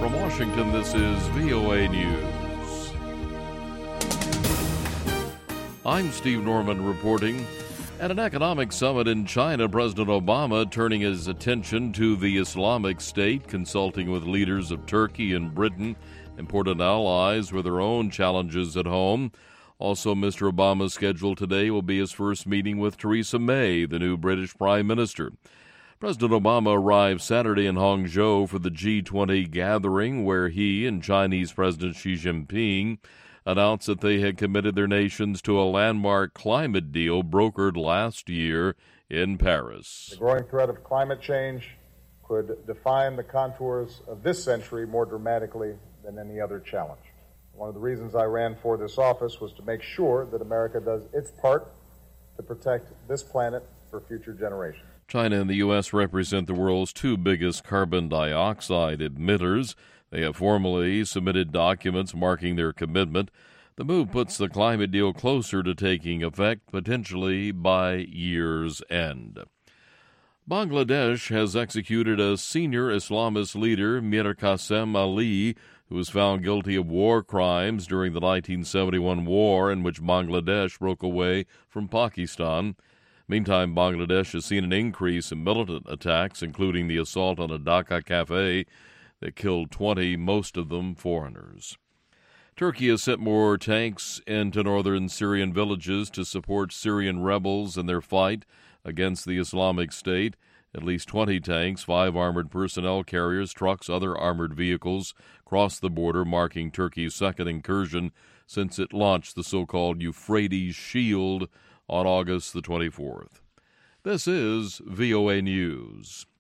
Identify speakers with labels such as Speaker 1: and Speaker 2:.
Speaker 1: From Washington, this is VOA News. I'm Steve Norman reporting. At an economic summit in China, President Obama turning his attention to the Islamic State, consulting with leaders of Turkey and Britain, important allies with their own challenges at home. Also, Mr. Obama's schedule today will be his first meeting with Theresa May, the new British Prime Minister. President Obama arrived Saturday in Hangzhou for the G20 gathering, where he and Chinese President Xi Jinping announced that they had committed their nations to a landmark climate deal brokered last year in Paris.
Speaker 2: The growing threat of climate change could define the contours of this century more dramatically than any other challenge. One of the reasons I ran for this office was to make sure that America does its part to protect this planet for future generations.
Speaker 1: China and the U.S. represent the world's two biggest carbon dioxide emitters. They have formally submitted documents marking their commitment. The move puts the climate deal closer to taking effect, potentially by year's end. Bangladesh has executed a senior Islamist leader, Mir Qasem Ali, who was found guilty of war crimes during the 1971 war in which Bangladesh broke away from Pakistan. Meantime, Bangladesh has seen an increase in militant attacks, including the assault on a Dhaka cafe that killed 20, most of them foreigners. Turkey has sent more tanks into northern Syrian villages to support Syrian rebels in their fight against the Islamic State. At least 20 tanks, 5 armored personnel carriers, trucks, other armored vehicles crossed the border, marking Turkey's second incursion since it launched the so-called Euphrates Shield on August the 24th. This is VOA News.